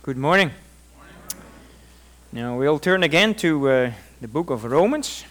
Good morning. Now we'll turn again to the book of Romans.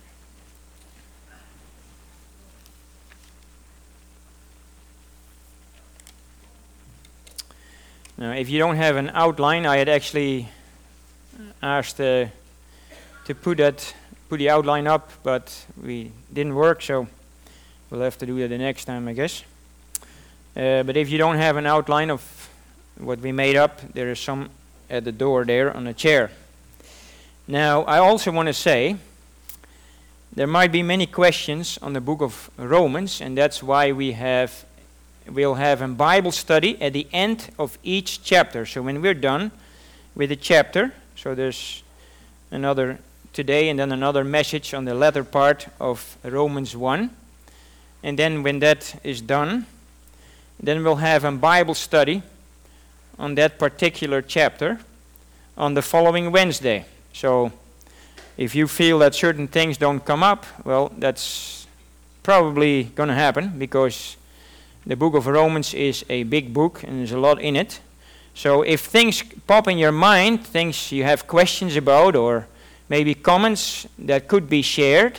Now, if you don't have an outline, I had actually asked to put the outline up, but we didn't work, so we'll have to do that the next time, I guess. But if you don't have an outline of what we made up, there is some at the door there on a chair. Now, I also want to say, there might be many questions on the book of Romans, and that's why we'll have a Bible study at the end of each chapter. So when we're done with the chapter, so there's another today and then another message on the latter part of Romans 1. And then when that is done, then we'll have a Bible study on that particular chapter on the following Wednesday. So if you feel that certain things don't come up, well, that's probably going to happen, because the book of Romans is a big book and there's a lot in it. So if things pop in your mind, things you have questions about, or maybe comments that could be shared,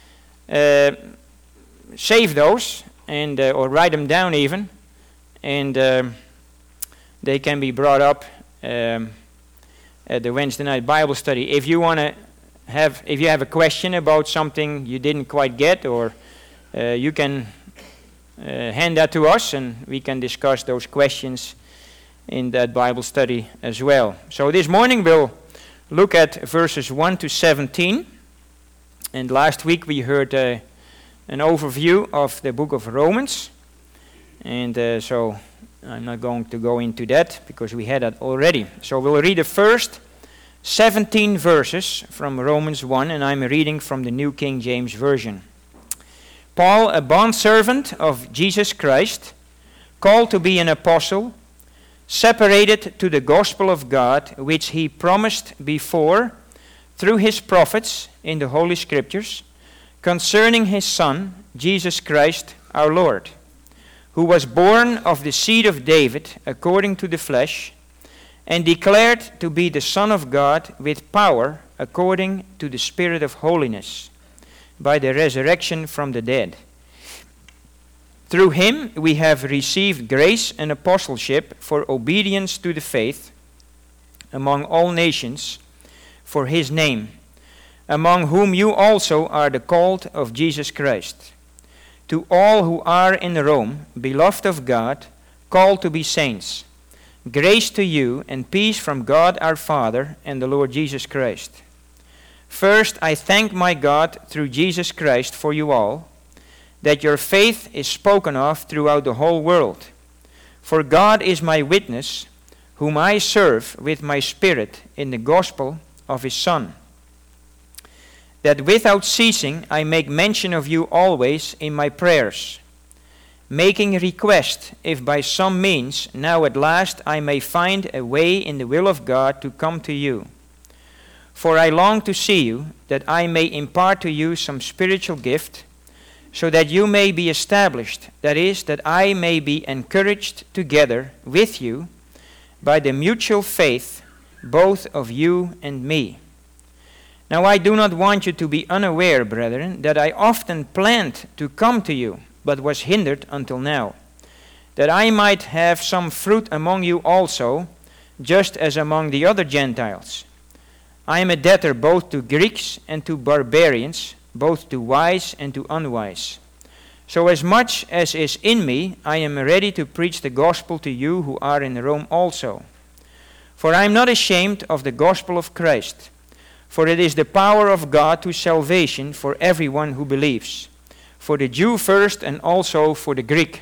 save those and or write them down even, and they can be brought up at the Wednesday night Bible study. If you have a question about something you didn't quite get, or you can hand that to us, and we can discuss those questions in that Bible study as well. So this morning we'll look at verses 1 to 17. And last week we heard an overview of the book of Romans. And so I'm not going to go into that, because we had that already. So we'll read the first 17 verses from Romans 1, and I'm reading from the New King James Version. Paul, a bondservant of Jesus Christ, called to be an apostle, separated to the gospel of God, which he promised before through his prophets in the Holy Scriptures, concerning his Son, Jesus Christ our Lord, who was born of the seed of David according to the flesh, and declared to be the Son of God with power according to the Spirit of holiness, by the resurrection from the dead. Through him we have received grace and apostleship for obedience to the faith among all nations for his name, among whom you also are the called of Jesus Christ. To all who are in Rome, beloved of God, called to be saints, grace to you and peace from God our Father and the Lord Jesus Christ. First, I thank my God through Jesus Christ for you all, that your faith is spoken of throughout the whole world. For God is my witness, whom I serve with my spirit in the gospel of his Son, that without ceasing I make mention of you always in my prayers, making request if by some means now at last I may find a way in the will of God to come to you. For I long to see you, that I may impart to you some spiritual gift, so that you may be established, that is, that I may be encouraged together with you by the mutual faith both of you and me. Now I do not want you to be unaware, brethren, that I often planned to come to you, but was hindered until now, that I might have some fruit among you also, just as among the other Gentiles. I am a debtor both to Greeks and to barbarians, both to wise and to unwise. So as much as is in me, I am ready to preach the gospel to you who are in Rome also. For I am not ashamed of the gospel of Christ, for it is the power of God to salvation for everyone who believes, for the Jew first and also for the Greek.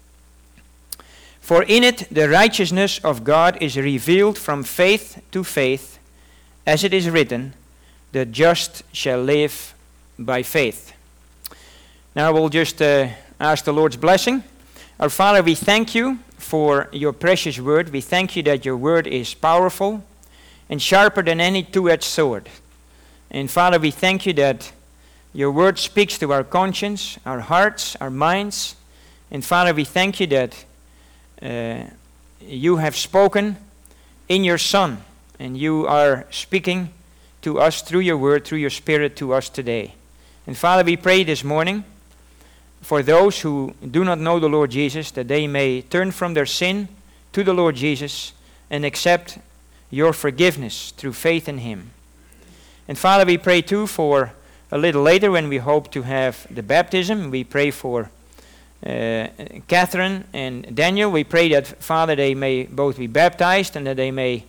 For in it the righteousness of God is revealed from faith to faith, as it is written, the just shall live by faith. Now we'll just ask the Lord's blessing. Our Father, we thank you for your precious word. We thank you that your word is powerful and sharper than any two-edged sword. And Father, we thank you that your word speaks to our conscience, our hearts, our minds. And Father, we thank you that you have spoken in your Son, and you are speaking to us through your word, through your Spirit to us today. And Father, we pray this morning for those who do not know the Lord Jesus, that they may turn from their sin to the Lord Jesus and accept your forgiveness through faith in Him. And Father, we pray too for a little later when we hope to have the baptism. We pray for Catherine and Daniel. We pray that, Father, they may both be baptized and that they may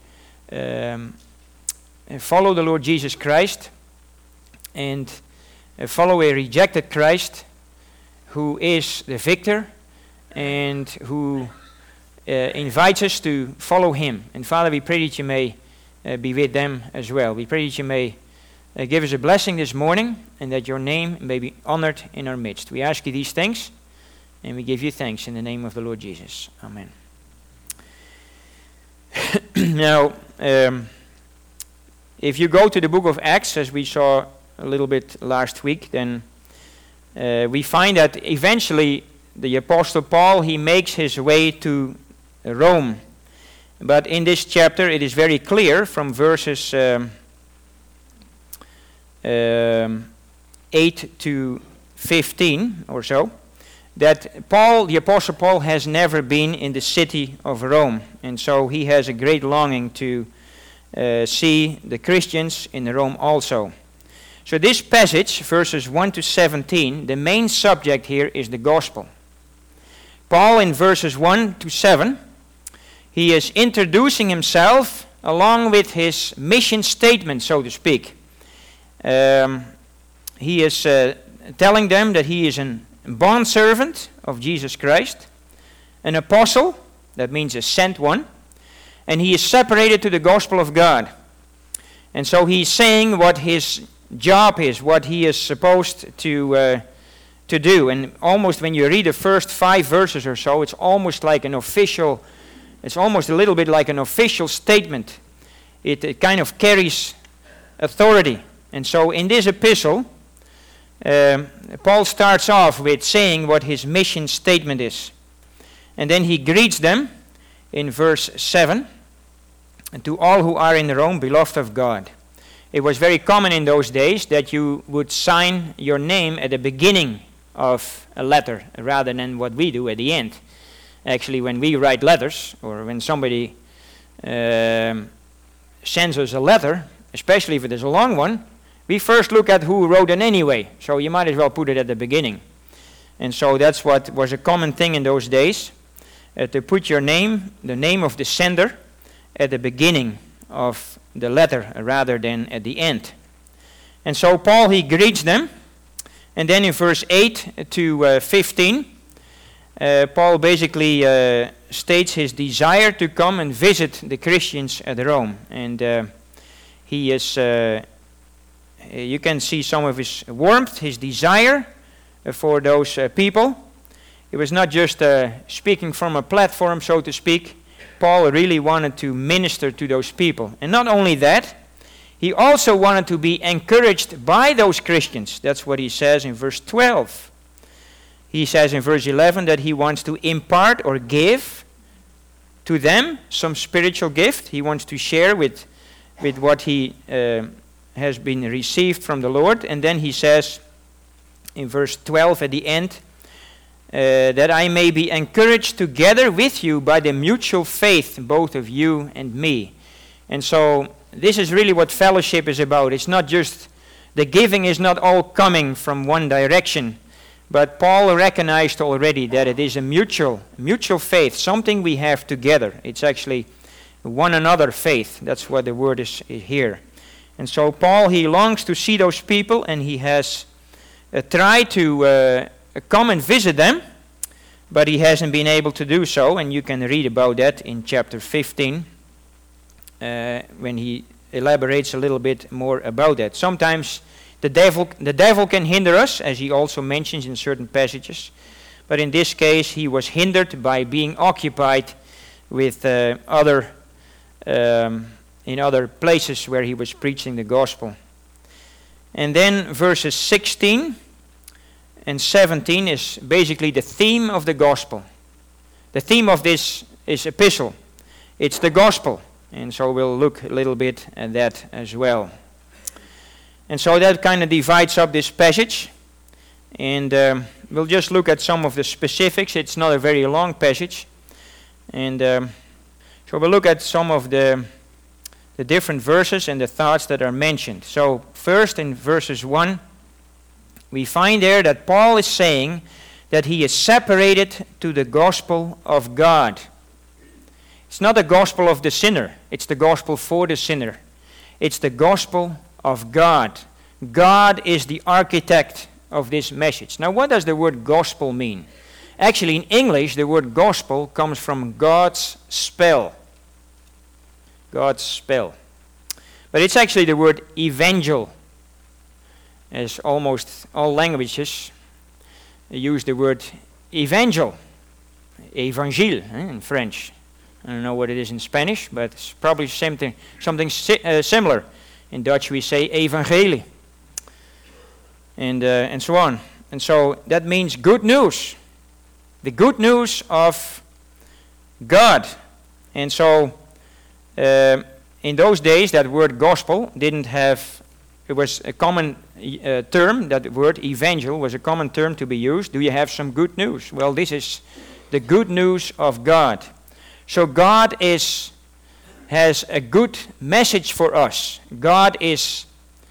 follow the Lord Jesus Christ and follow a rejected Christ who is the victor and who invites us to follow Him. And Father, we pray that you may be with them as well. We pray that you may give us a blessing this morning and that your name may be honored in our midst. We ask you these things and we give you thanks in the name of the Lord Jesus. Amen. Now, if you go to the book of Acts, as we saw a little bit last week, then we find that eventually the Apostle Paul, he makes his way to Rome. But in this chapter it is very clear from verses 8 to 15 or so, that Paul, the Apostle Paul, has never been in the city of Rome. And so he has a great longing to see the Christians in Rome also. So this passage, verses 1 to 17, the main subject here is the gospel. Paul in verses 1 to 7, he is introducing himself along with his mission statement, so to speak. He is telling them that he is a bondservant of Jesus Christ, an apostle, that means a sent one, and he is separated to the gospel of God. And so he's saying what his job is, what he is supposed to do. And almost when you read the first 5 verses or so, it's almost like an official, it's almost a little bit like an official statement. It kind of carries authority. And so in this epistle, Paul starts off with saying what his mission statement is. And then he greets them in verse 7, and to all who are in Rome, beloved of God. It was very common in those days that you would sign your name at the beginning of a letter rather than what we do at the end. Actually, when we write letters, or when somebody sends us a letter, especially if it is a long one, we first look at who wrote it anyway. So you might as well put it at the beginning. And so that's what was a common thing in those days, to put your name, the name of the sender, at the beginning of the letter rather than at the end. And so Paul, he greets them. And then in verse 8 to 15, Paul basically states his desire to come and visit the Christians at Rome. And he is, you can see some of his warmth, his desire for those people. It was not just speaking from a platform, so to speak. Paul really wanted to minister to those people. And not only that, he also wanted to be encouraged by those Christians. That's what he says in verse 12. He says in verse 11 that he wants to impart or give to them some spiritual gift. He wants to share with what he has been received from the Lord. And then he says in verse 12 at the end, that I may be encouraged together with you by the mutual faith, both of you and me. And so this is really what fellowship is about. It's not just, the giving is not all coming from one direction, but Paul recognized already that it is a mutual faith, something we have together. It's actually one another faith. That's what the word is here. And so Paul, he longs to see those people, and he has tried to come and visit them, but he hasn't been able to do so, and you can read about that in chapter 15 when he elaborates a little bit more about that. Sometimes the devil can hinder us, as he also mentions in certain passages, but in this case he was hindered by being occupied with in other places where he was preaching the gospel. And then verses 16 and 17 is basically the theme of the gospel. The theme of this is epistle. It's the gospel. And so we'll look a little bit at that as well. And so that kind of divides up this passage. And we'll just look at some of the specifics. It's not a very long passage. And so we'll look at some of the different verses and the thoughts that are mentioned. So first in verses 1, we find there that Paul is saying that he is separated to the gospel of God. It's not the gospel of the sinner. It's the gospel for the sinner. It's the gospel of God. God is the architect of this message. Now, what does the word gospel mean? Actually, in English, the word gospel comes from God's spell. God's spell. But it's actually the word evangel. As almost all languages use the word evangel. Évangile in French. I don't know what it is in Spanish, but it's probably something similar. In Dutch we say evangelie. And so on. And so that means good news. The good news of God. And so in those days that word gospel didn't have, it was a common term, that word evangel was a common term to be used. Do you have some good news? Well, this is the good news of God. So God has a good message for us. God is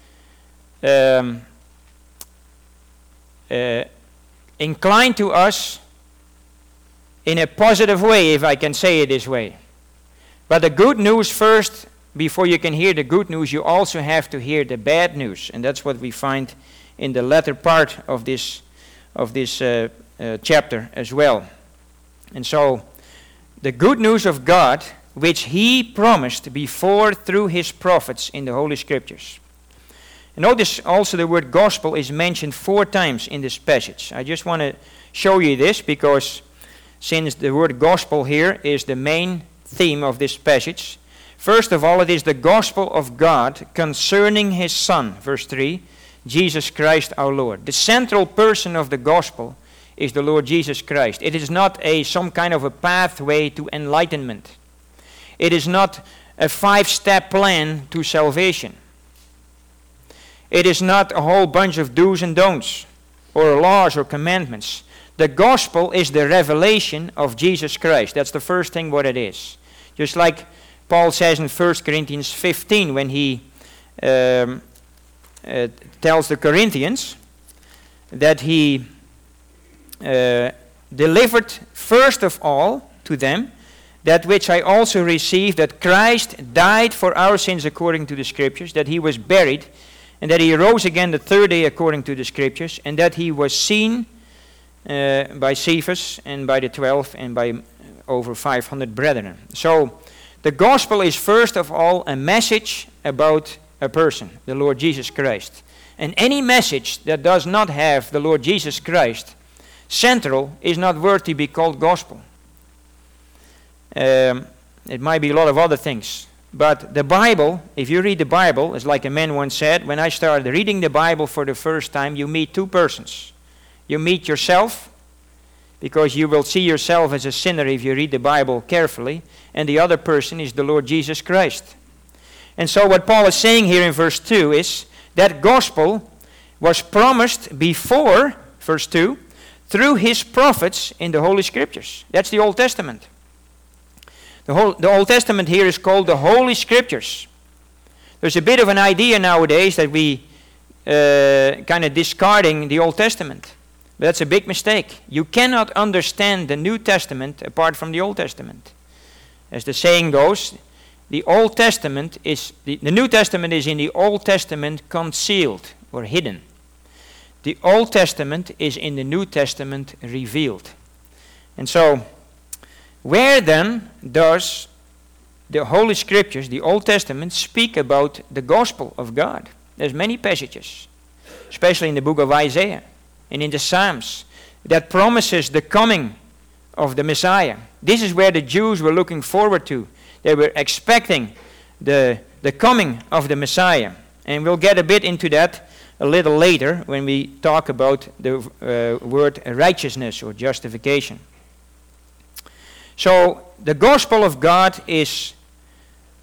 inclined to us in a positive way, if I can say it this way. But the good news first, before you can hear the good news, you also have to hear the bad news. And that's what we find in the latter part of this chapter as well. And so, the good news of God, which He promised before through His prophets in the Holy Scriptures. And notice also the word gospel is mentioned 4 times in this passage. I just want to show you this because since the word gospel here is the main theme of this passage, first of all, it is the gospel of God concerning His Son, verse 3, Jesus Christ our Lord. The central person of the gospel is the Lord Jesus Christ. It is not some kind of a pathway to enlightenment. It is not a 5-step plan to salvation. It is not a whole bunch of do's and don'ts, or laws or commandments. The gospel is the revelation of Jesus Christ. That's the first thing what it is. Just like Paul says in 1 Corinthians 15 when he tells the Corinthians that he delivered first of all to them that which I also received, that Christ died for our sins according to the Scriptures, that He was buried, and that He rose again the 3rd day according to the Scriptures, and that He was seen by Cephas and by the 12 and by over 500 brethren. So the gospel is first of all a message about a person, the Lord Jesus Christ. And any message that does not have the Lord Jesus Christ central is not worthy to be called gospel. It might be a lot of other things. But the Bible, if you read the Bible, it's like a man once said, when I started reading the Bible for the first time, you meet 2 persons. You meet yourself, because you will see yourself as a sinner if you read the Bible carefully, and the other person is the Lord Jesus Christ. And so what Paul is saying here in verse 2 is that gospel was promised before, verse 2, through His prophets in the Holy Scriptures. That's the Old Testament. The Old Testament here is called the Holy Scriptures. There's a bit of an idea nowadays that we kind of discarding the Old Testament. But that's a big mistake. You cannot understand the New Testament apart from the Old Testament. As the saying goes, the Old Testament is, the New Testament is in the Old Testament concealed or hidden. The Old Testament is in the New Testament revealed. And so, where then does the Holy Scriptures, the Old Testament, speak about the gospel of God? There's many passages, especially in the book of Isaiah and in the Psalms, that promises the coming of the Messiah. This is where the Jews were looking forward to. They were expecting the coming of the Messiah. And we'll get a bit into that a little later when we talk about the word righteousness or justification. So the gospel of God is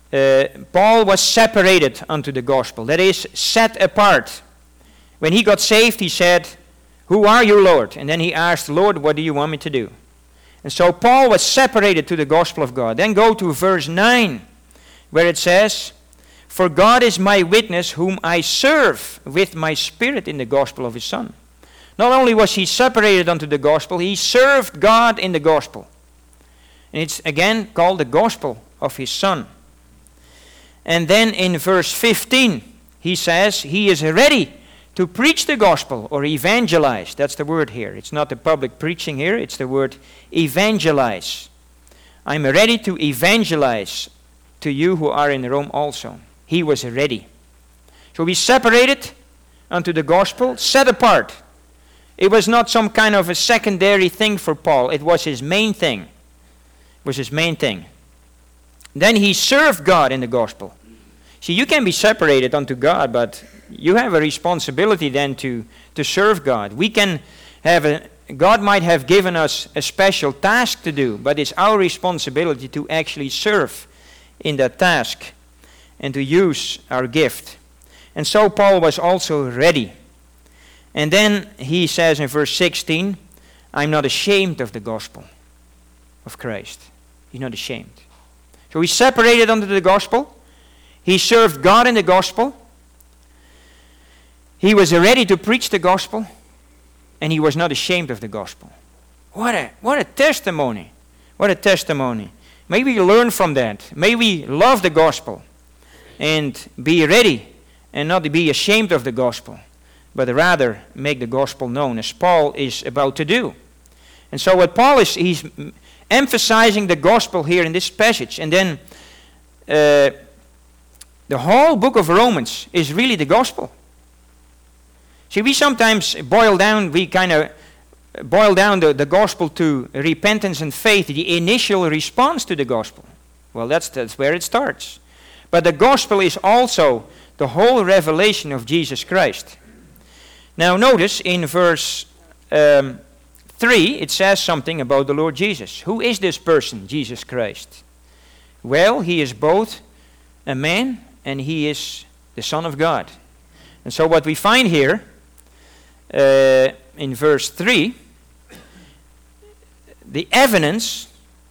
Paul was separated unto the gospel. That is, set apart. When he got saved, he said, "Who are you, Lord?" And then he asked, "Lord, what do you want me to do?" And so Paul was separated to the gospel of God. Then go to verse 9, where it says, "For God is my witness, whom I serve with my spirit in the gospel of his Son." Not only was he separated unto the gospel, he served God in the gospel. And it's again called the gospel of his Son. And then in verse 15, he says he is ready to preach the gospel or evangelize. That's the word here. It's not the public preaching here, it's the word evangelize. I'm ready to evangelize to you who are in Rome also. He was ready. So we separated unto the gospel, set apart. It was not some kind of a secondary thing for Paul. It was his main thing. It was his main thing. Then he served God in the gospel. See, you can be separated unto God, but you have a responsibility then to serve God. We can have God might have given us a special task to do, but it's our responsibility to actually serve in that task and to use our gift. And so Paul was also ready. And then he says in verse 16, "I'm not ashamed of the gospel of Christ." He's not ashamed. So he separated unto the gospel. He served God in the gospel. He was ready to preach the gospel, and he was not ashamed of the gospel. What a testimony. What a testimony. May we learn from that. May we love the gospel and be ready and not be ashamed of the gospel, but rather make the gospel known, as Paul is about to do. And so what Paul is, he's emphasizing the gospel here in this passage. And then the whole book of Romans is really the gospel. See, we sometimes boil down the gospel to repentance and faith, the initial response to the gospel. Well, that's where it starts. But the gospel is also the whole revelation of Jesus Christ. Now notice in verse 3, it says something about the Lord Jesus. Who is this person, Jesus Christ? Well, he is both a man and he is the Son of God. And so what we find here in verse 3, the evidence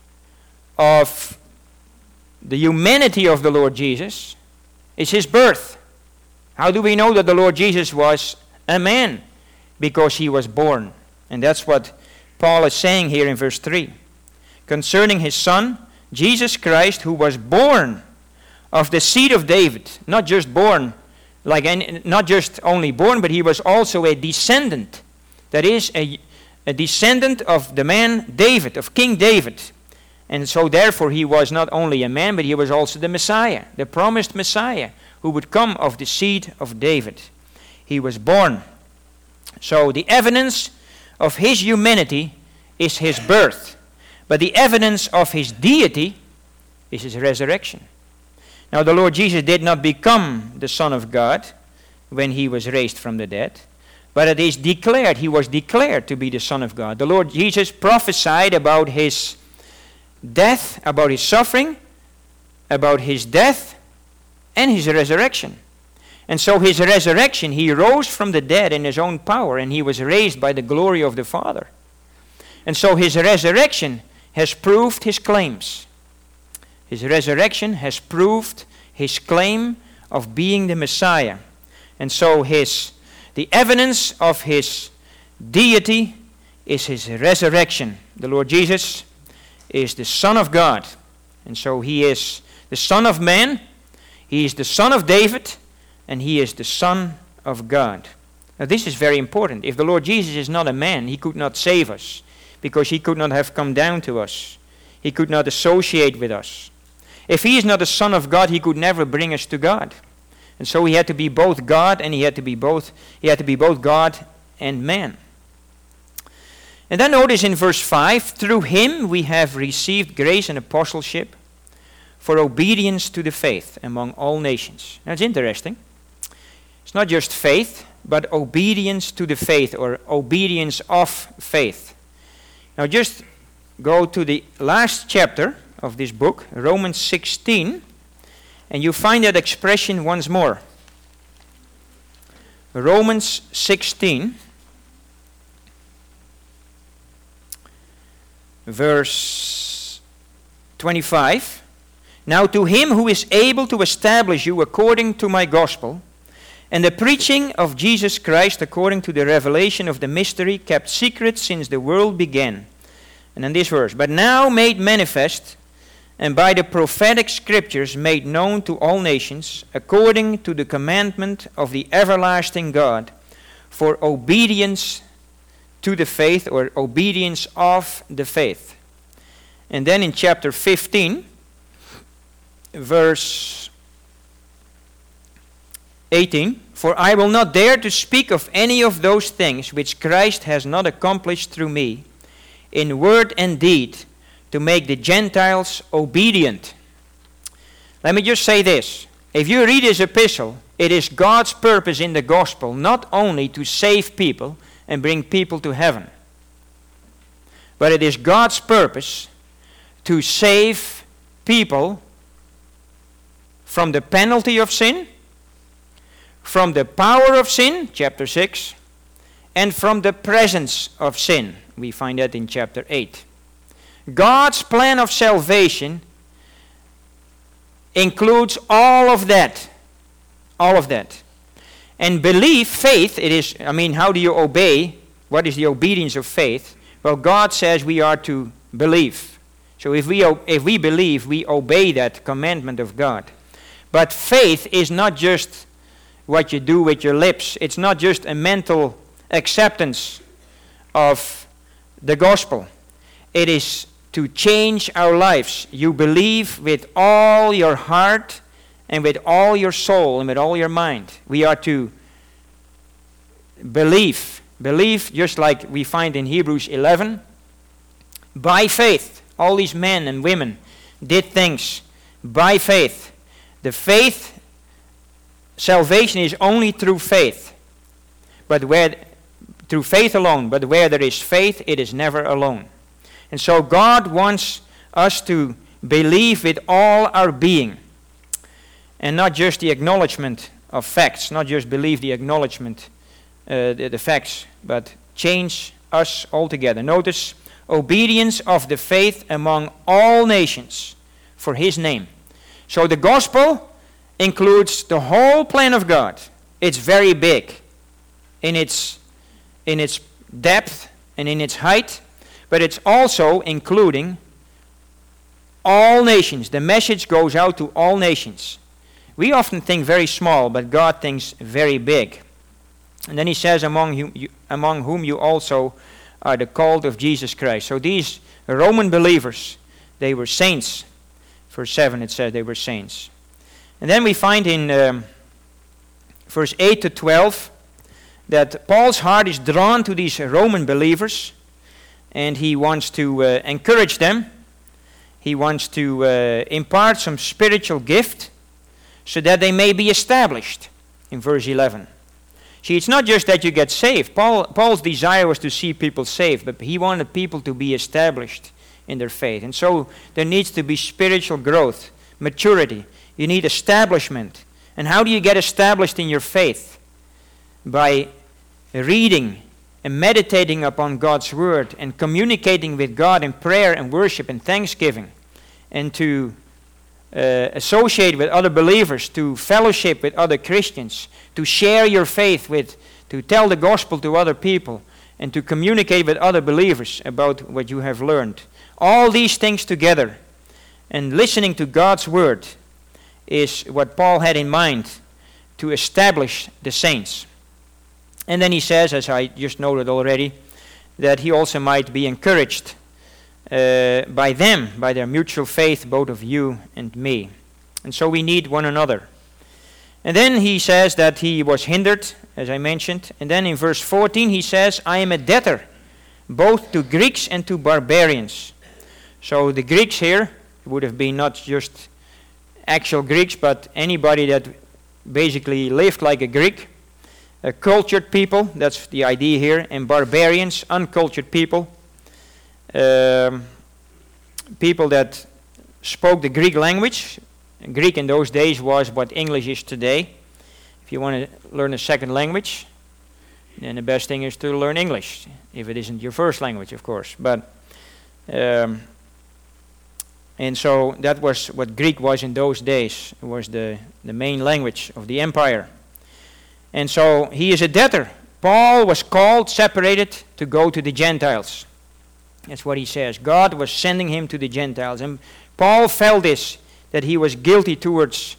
of the humanity of the Lord Jesus is his birth. How do we know that the Lord Jesus was a man? Because he was born. And that's what Paul is saying here in verse 3. Concerning his Son, Jesus Christ, who was born of the seed of David. Not just born, not just only born, but he was also a descendant. That is, a descendant of the man David, of King David. And so therefore he was not only a man, but he was also the Messiah, the promised Messiah, who would come of the seed of David. He was born. So the evidence of his humanity is his birth. But the evidence of his deity is his resurrection. Now the Lord Jesus did not become the Son of God when he was raised from the dead, but it is declared, he was declared to be the Son of God. The Lord Jesus prophesied about his death, about his suffering, about his death, and his resurrection. And so his resurrection, he rose from the dead in his own power, and he was raised by the glory of the Father. And so his resurrection has proved his claims. His resurrection has proved his claim of being the Messiah. And so the evidence of his deity is his resurrection. The Lord Jesus is the Son of God. And so he is the Son of Man, he is the Son of David, and he is the Son of God. Now this is very important. If the Lord Jesus is not a man, he could not save us, because he could not have come down to us. He could not associate with us. If he is not the Son of God, he could never bring us to God. And so he had to be both God and he had to be both God and man. And then notice in verse 5, through him we have received grace and apostleship for obedience to the faith among all nations. Now it's interesting. It's not just faith, but obedience to the faith, or obedience of faith. Now just go to the last chapter of this book, Romans 16, And you find that expression once more. Romans 16, verse 25. Now to him who is able to establish you according to my gospel, and the preaching of Jesus Christ according to the revelation of the mystery kept secret since the world began. And in this verse, but now made manifest, and by the prophetic scriptures made known to all nations, according to the commandment of the everlasting God, for obedience to the faith, or obedience of the faith. And then in chapter 15, verse 18, for I will not dare to speak of any of those things which Christ has not accomplished through me, in word and deed, to make the Gentiles obedient. Let me just say this. If you read his epistle, it is God's purpose in the gospel not only to save people and bring people to heaven, but it is God's purpose to save people from the penalty of sin, from the power of sin, chapter 6, and from the presence of sin. We find that in chapter 8. God's plan of salvation includes all of that. All of that. And belief, faith, it is, how do you obey? What is the obedience of faith? Well, God says we are to believe. So if we believe, we obey that commandment of God. But faith is not just what you do with your lips. It's not just a mental acceptance of the gospel. It is to change our lives. You believe with all your heart and with all your soul and with all your mind. We are to believe. Believe, just like we find in Hebrews 11. By faith, all these men and women did things by faith. The faith, salvation is only through faith. Through faith alone, but where there is faith, it is never alone. And so God wants us to believe with all our being, and not just the acknowledgement of facts, not just believe the acknowledgement, the facts, but change us altogether. Notice, obedience of the faith among all nations for his name. So the gospel includes the whole plan of God. It's very big in its depth and in its height, but it's also including all nations. The message goes out to all nations. We often think very small, but God thinks very big. And then he says, among whom you also are the called of Jesus Christ. So these Roman believers, they were saints. Verse 7 it says they were saints. And then we find in verse 8 to 12 that Paul's heart is drawn to these Roman believers, and he wants to encourage them. He wants to impart some spiritual gift so that they may be established in verse 11. See, it's not just that you get saved. Paul's desire was to see people saved, but he wanted people to be established in their faith. And so there needs to be spiritual growth, maturity. You need establishment. And how do you get established in your faith? By reading and meditating upon God's word and communicating with God in prayer and worship and thanksgiving, and to associate with other believers, to fellowship with other Christians, to share your faith to tell the gospel to other people, and to communicate with other believers about what you have learned. All these things together and listening to God's word is what Paul had in mind to establish the saints. And then he says, as I just noted already, that he also might be encouraged by them, by their mutual faith, both of you and me. And so we need one another. And then he says that he was hindered, as I mentioned. And then in verse 14 he says, I am a debtor, both to Greeks and to barbarians. So the Greeks here would have been not just actual Greeks, but anybody that basically lived like a Greek. Cultured people, that's the idea here, and barbarians, uncultured people. People that spoke the Greek language, Greek in those days was what English is today. If you want to learn a second language, then the best thing is to learn English, if it isn't your first language, of course. But and so that was what Greek was in those days. It was the main language of the empire. And so he is a debtor. Paul was called, separated, to go to the Gentiles. That's what he says. God was sending him to the Gentiles. And Paul felt this, that he was guilty towards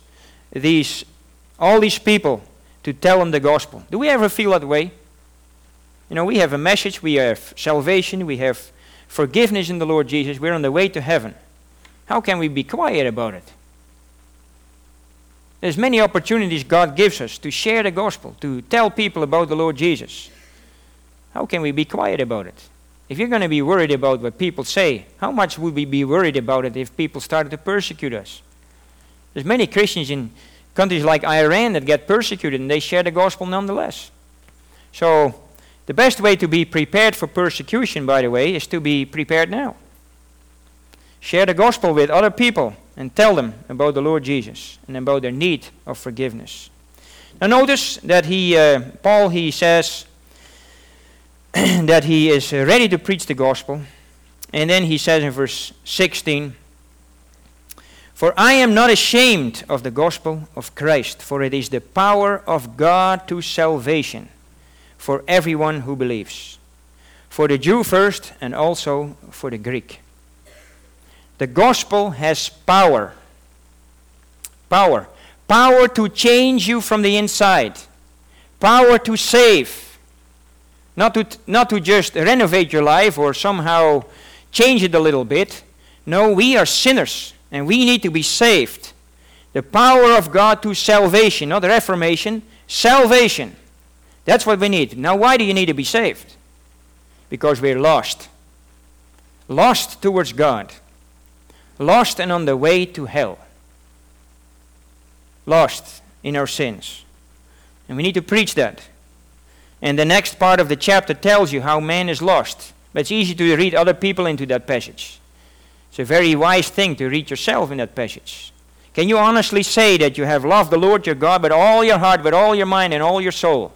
all these people, to tell them the gospel. Do we ever feel that way? You know, we have a message, we have salvation, we have forgiveness in the Lord Jesus, we're on the way to heaven. How can we be quiet about it? There's many opportunities God gives us to share the gospel, to tell people about the Lord Jesus. How can we be quiet about it? If you're going to be worried about what people say, how much would we be worried about it if people started to persecute us? There's many Christians in countries like Iran that get persecuted and they share the gospel nonetheless. So the best way to be prepared for persecution, by the way, is to be prepared now. Share the gospel with other people and tell them about the Lord Jesus and about their need of forgiveness. Now notice that Paul says that he is ready to preach the gospel. And then he says in verse 16, "For I am not ashamed of the gospel of Christ, for it is the power of God to salvation for everyone who believes, for the Jew first and also for the Greek." The gospel has power. Power. Power to change you from the inside. Power to save. Not to just renovate your life or somehow change it a little bit. No, we are sinners and we need to be saved. The power of God to salvation, not reformation, salvation. That's what we need. Now, why do you need to be saved? Because we're lost. Lost towards God. Lost and on the way to hell. Lost in our sins. And we need to preach that. And the next part of the chapter tells you how man is lost. But it's easy to read other people into that passage. It's a very wise thing to read yourself in that passage. Can you honestly say that you have loved the Lord your God with all your heart, with all your mind, and all your soul?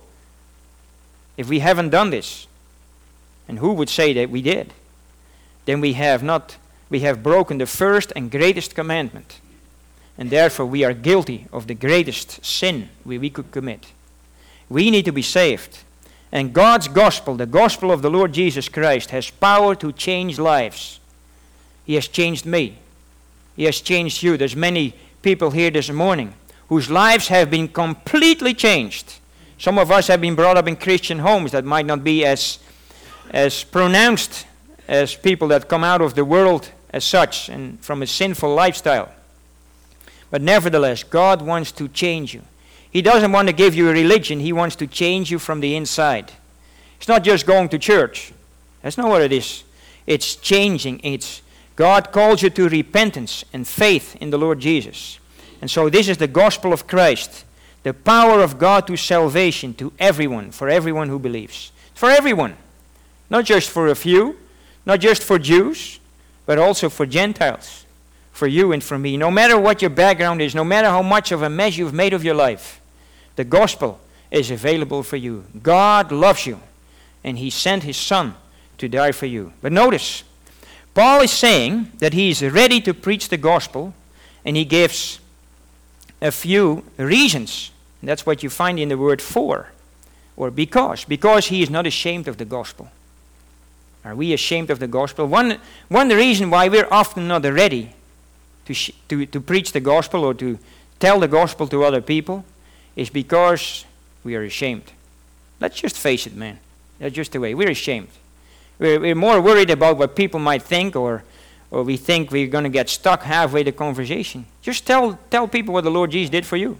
If we haven't done this, and who would say that we did, then we have broken the first and greatest commandment. And therefore we are guilty of the greatest sin we could commit. We need to be saved. And God's gospel, the gospel of the Lord Jesus Christ, has power to change lives. He has changed me. He has changed you. There's many people here this morning whose lives have been completely changed. Some of us have been brought up in Christian homes that might not be as pronounced as people that come out of the world as such and from a sinful lifestyle. But nevertheless, God wants to change you. He doesn't want to give you a religion. He wants to change you from the inside. It's not just going to church. That's not what it is. It's changing. God calls you to repentance and faith in the Lord Jesus. And so this is the gospel of Christ. The power of God to salvation to everyone, for everyone who believes. For everyone. Not just for a few. Not just for Jews. But also for Gentiles. For you and for me. No matter what your background is. No matter how much of a mess you've made of your life. The gospel is available for you. God loves you. And He sent His Son to die for you. But notice, Paul is saying that he is ready to preach the gospel. And he gives a few reasons. And that's what you find in the word for. Or because. Because he is not ashamed of the gospel. Are we ashamed of the gospel? One reason why we're often not ready to preach the gospel or to tell the gospel to other people is because we are ashamed. Let's just face it, man. That's just the way. We're ashamed. We're more worried about what people might think, or we think we're going to get stuck halfway the conversation. Just tell people what the Lord Jesus did for you.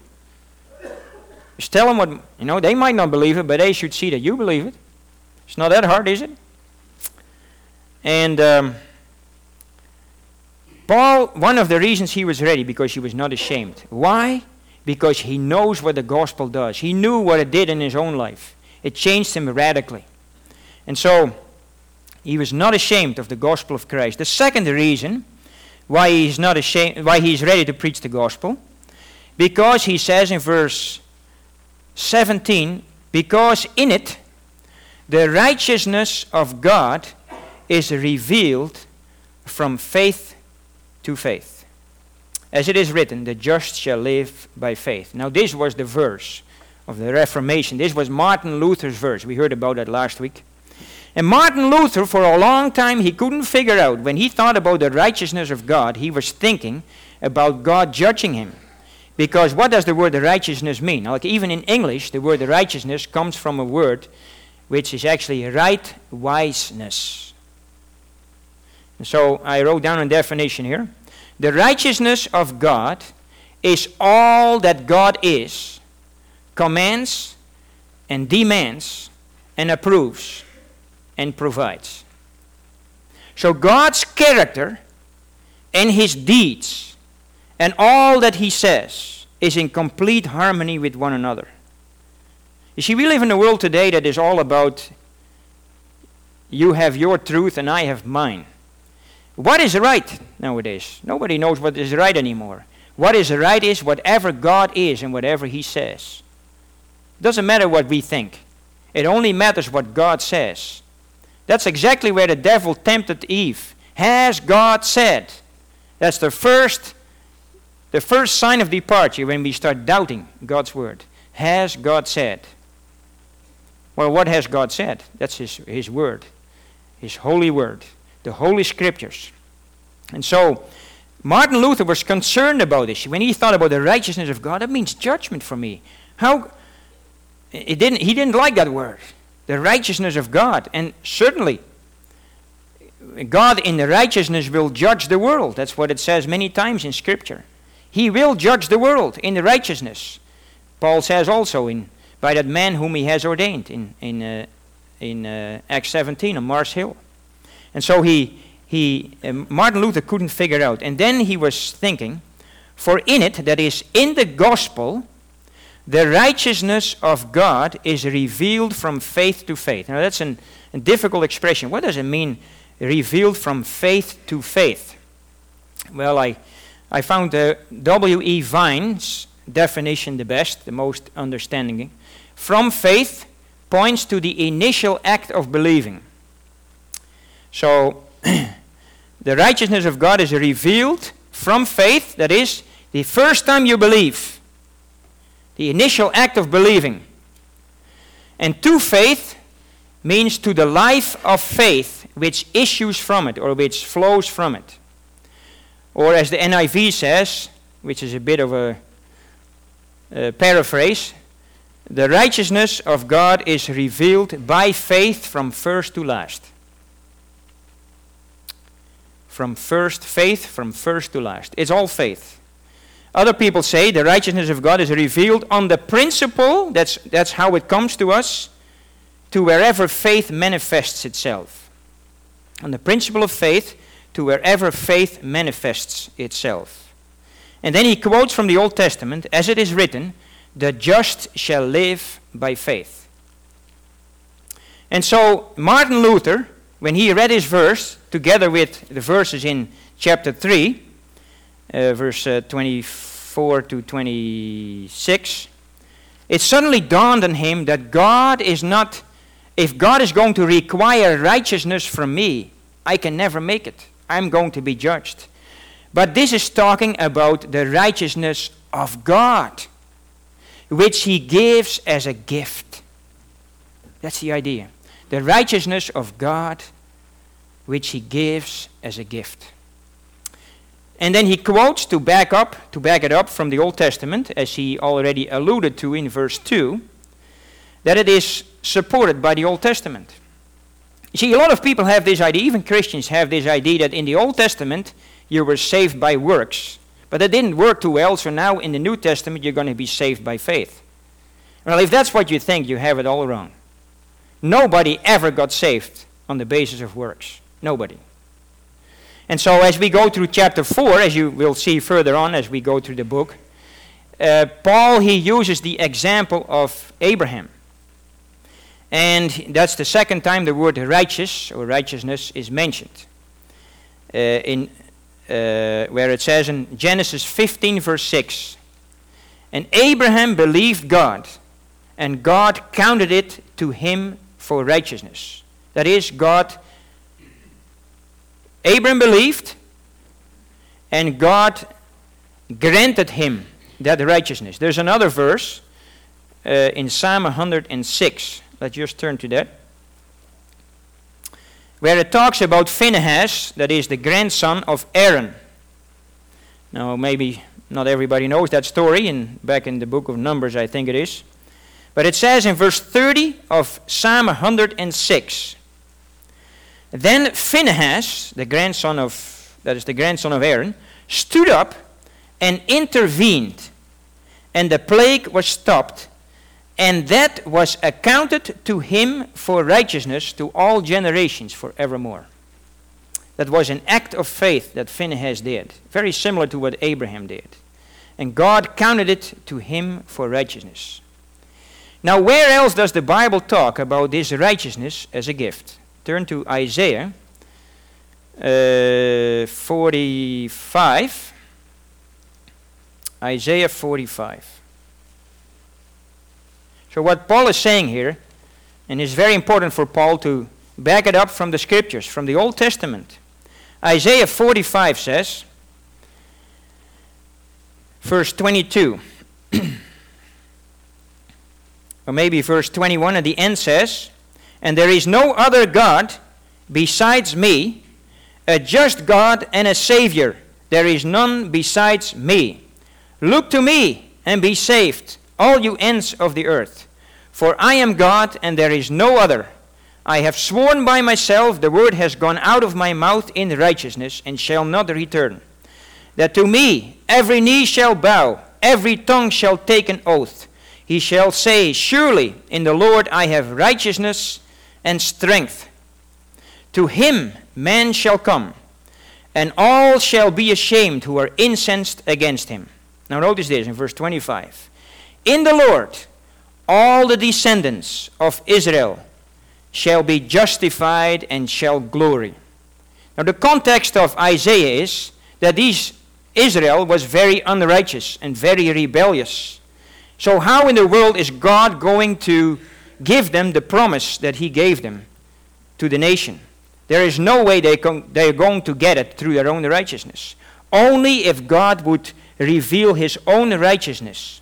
Just tell them what, they might not believe it, but they should see that you believe it. It's not that hard, is it? And Paul, one of the reasons he was ready, because he was not ashamed. Why? Because he knows what the gospel does. He knew what it did in his own life. It changed him radically. And so, he was not ashamed of the gospel of Christ. The second reason why he's not ashamed, why he's ready to preach the gospel. Because he says in verse 17, because in it the righteousness of God is revealed from faith to faith. As it is written, the just shall live by faith. Now this was the verse of the Reformation. This was Martin Luther's verse. We heard about that last week. And Martin Luther, for a long time, he couldn't figure out, when he thought about the righteousness of God, he was thinking about God judging him. Because what does the word righteousness mean? Like even in English, the word righteousness comes from a word which is actually right wiseness. And so I wrote down a definition here. The righteousness of God is all that God is, commands and demands and approves and provides. So God's character and his deeds and all that he says is in complete harmony with one another. You see, we live in a world today that is all about you have your truth and I have mine. What is right nowadays? Nobody knows what is right anymore. What is right is whatever God is and whatever he says. It doesn't matter what we think. It only matters what God says. That's exactly where the devil tempted Eve. Has God said? That's the first sign of departure when we start doubting God's word. Has God said? Well, what has God said? That's his word. His holy word. The Holy Scriptures. And so, Martin Luther was concerned about this. When he thought about the righteousness of God, that means judgment for me. He didn't like that word. The righteousness of God. And certainly, God in the righteousness will judge the world. That's what it says many times in Scripture. He will judge the world in the righteousness. Paul says also by that man whom he has ordained in Acts 17 on Mars Hill. And so Martin Luther couldn't figure out. And then he was thinking, for in it, that is in the gospel, the righteousness of God is revealed from faith to faith. Now that's a difficult expression. What does it mean, revealed from faith to faith? Well, I found W.E. Vine's definition the best, the most understanding. From faith points to the initial act of believing. So, the righteousness of God is revealed from faith, that is, the first time you believe. The initial act of believing. And to faith means to the life of faith which issues from it or which flows from it. Or as the NIV says, which is a bit of a paraphrase, the righteousness of God is revealed by faith from first to last. From first to last. It's all faith. Other people say the righteousness of God is revealed on the principle, that's how it comes to us, to wherever faith manifests itself. On the principle of faith, to wherever faith manifests itself. And then he quotes from the Old Testament, as it is written, the just shall live by faith. And so Martin Luther, when he read his verse, together with the verses in chapter 3, verse 24 to 26, it suddenly dawned on him that God is not, if God is going to require righteousness from me, I can never make it. I'm going to be judged. But this is talking about the righteousness of God, which he gives as a gift. That's the idea. The righteousness of God, which he gives as a gift. And then he quotes to back it up from the Old Testament, as he already alluded to in verse 2, that it is supported by the Old Testament. You see, a lot of people have this idea, even Christians have this idea that in the Old Testament you were saved by works. But that didn't work too well, so now in the New Testament you're going to be saved by faith. Well, if that's what you think, you have it all wrong. Nobody ever got saved on the basis of works. Nobody. And so as we go through chapter 4, as you will see further on as we go through the book, Paul, he uses the example of Abraham. And that's the second time the word righteous or righteousness is mentioned. In where it says in Genesis 15 verse 6, and Abraham believed God, and God counted it to him for righteousness. That is, Abraham believed, and God granted him that righteousness. There's another verse in Psalm 106. Let's just turn to that, where it talks about Phinehas, that is the grandson of Aaron. Now, maybe not everybody knows that story, back in the book of Numbers, I think it is. But it says in verse 30 of Psalm 106, then Phinehas, the grandson of Aaron, stood up and intervened, and the plague was stopped, and that was accounted to him for righteousness to all generations forevermore. That was an act of faith that Phinehas did, very similar to what Abraham did. And God counted it to him for righteousness. Now, where else does the Bible talk about this righteousness as a gift? Turn to Isaiah 45. Isaiah 45. So what Paul is saying here, and it's very important for Paul to back it up from the scriptures, from the Old Testament. Isaiah 45 says, verse 22, or maybe verse 21 at the end says, and there is no other God besides me, a just God and a Savior. There is none besides me. Look to me and be saved, all you ends of the earth. For I am God and there is no other. I have sworn by myself, the word has gone out of my mouth in righteousness and shall not return. That to me every knee shall bow, every tongue shall take an oath. He shall say, surely in the Lord I have righteousness and strength. To him man shall come, and all shall be ashamed who are incensed against him. Now notice this in verse 25. In the Lord all the descendants of Israel shall be justified and shall glory. Now the context of Isaiah is that Israel was very unrighteous and very rebellious. So how in the world is God going to give them the promise that he gave them to the nation? There is no way they are going to get it through their own righteousness. Only if God would reveal his own righteousness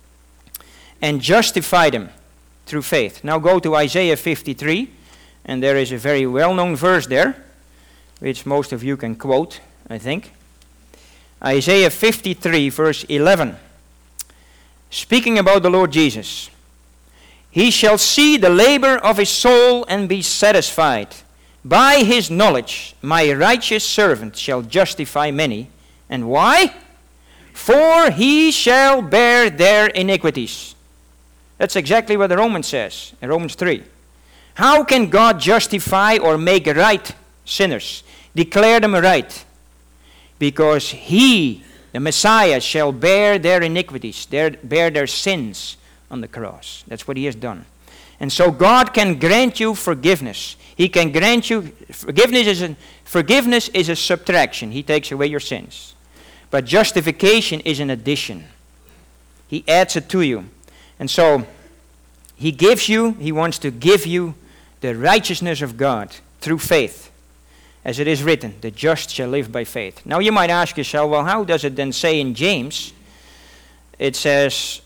and justify them through faith. Now go to Isaiah 53, and there is a very well-known verse there, which most of you can quote, I think. Isaiah 53, verse 11. Speaking about the Lord Jesus. He shall see the labor of his soul and be satisfied. By his knowledge my righteous servant shall justify many. And why? For he shall bear their iniquities. That's exactly what the Romans says, in Romans 3. How can God justify or make right sinners? Declare them right. Because he, the Messiah, shall bear their iniquities, bear their sins on the cross. That's what he has done. And so God can grant you forgiveness. He can grant you, forgiveness is a subtraction. He takes away your sins. But justification is an addition. He adds it to you. And so he wants to give you the righteousness of God through faith. As it is written, the just shall live by faith. Now you might ask yourself, well, how does it then say in James? It says,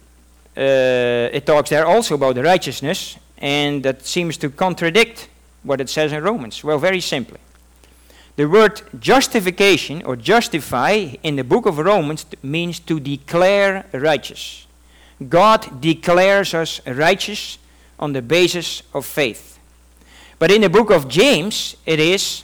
it talks there also about the righteousness, and that seems to contradict what it says in Romans. Well, very simply. The word justification or justify in the book of Romans means to declare righteous. God declares us righteous on the basis of faith. But in the book of James, it is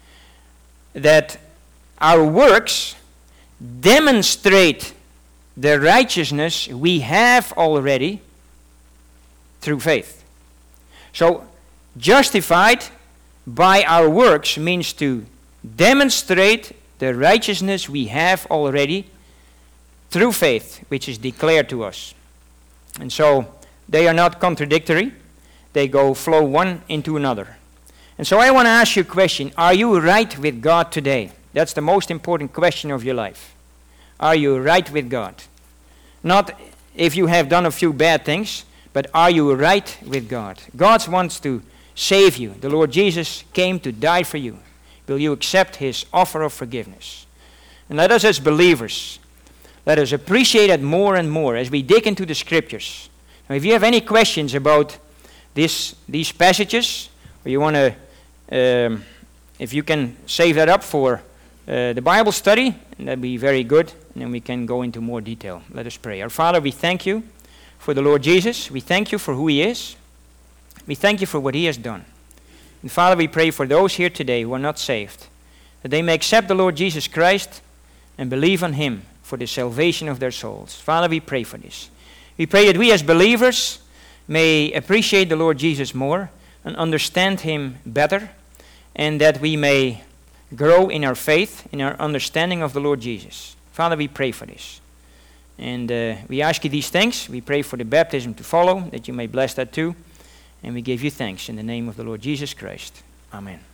that our works demonstrate the righteousness we have already through faith. So, justified by our works means to demonstrate the righteousness we have already through faith, which is declared to us. And so, they are not contradictory. They flow one into another. And so I want to ask you a question. Are you right with God today? That's the most important question of your life. Are you right with God? Not if you have done a few bad things, but are you right with God? God wants to save you. The Lord Jesus came to die for you. Will you accept his offer of forgiveness? And let us as believers, let us appreciate it more and more as we dig into the scriptures. Now, if you have any questions about these passages, or you want to, if you can save that up for the Bible study, that'd be very good, and then we can go into more detail. Let us pray. Our Father, we thank you for the Lord Jesus. We thank you for who he is. We thank you for what he has done. And Father, we pray for those here today who are not saved, that they may accept the Lord Jesus Christ and believe on him for the salvation of their souls. Father, we pray for this. We pray that we as believers may appreciate the Lord Jesus more and understand him better, and that we may grow in our faith, in our understanding of the Lord Jesus. Father, we pray for this. And we ask you these things. We pray for the baptism to follow, that you may bless that too. And we give you thanks in the name of the Lord Jesus Christ. Amen.